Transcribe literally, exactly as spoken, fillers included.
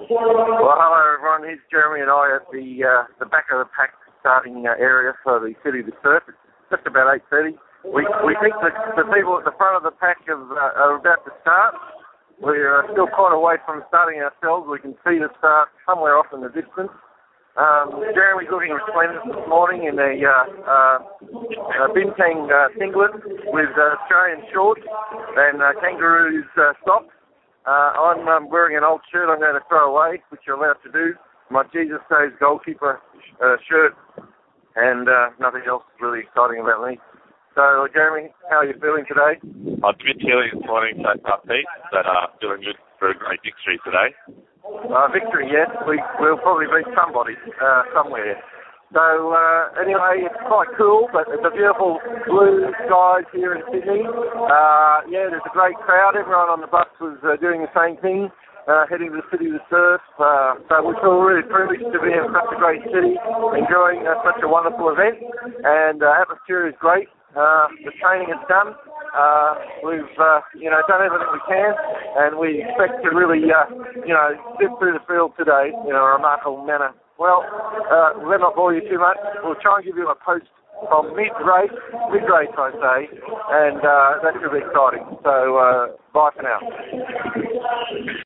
Well, hello everyone. Here's Jeremy and I at the uh, the back of the pack starting uh, area for the City to Surf. It's just about eight thirty. We we think that the people at the front of the pack have, uh, are about to start. We're uh, still quite away from starting ourselves. We can see the start somewhere off in the distance. Um, Jeremy's looking resplendent this morning in a, uh, uh, a Bintang uh, singlet with uh, Australian shorts and uh, kangaroos uh, socks. Uh, I'm um, wearing an old shirt I'm going to throw away, which you're allowed to do. My Jesus Saves Goalkeeper uh, shirt, and uh, nothing else really exciting about me. So, Jeremy, how are you feeling today? I'm a bit chilly this morning, so upbeat, but uh, feeling good for a great victory today. Uh, victory, yes. We, we'll probably beat somebody uh, somewhere. So, uh, anyway, it's quite cool, but it's a beautiful blue skies here in Sydney. Uh, yeah, there's a great crowd. Everyone on the bus was uh, doing the same thing, uh, heading to the City to Surf. Uh, so we feel really privileged to be in such a great city, enjoying uh, such a wonderful event. And uh, atmosphere is great. Uh, the training is done. Uh, we've, uh, you know, done everything we can, and we expect to really, uh, you know, step through the field today in a remarkable manner. Well, uh, we'll not bore you too much. We'll try and give you a post from mid-race, mid-race I say, and uh, that should be exciting. So, uh, bye for now.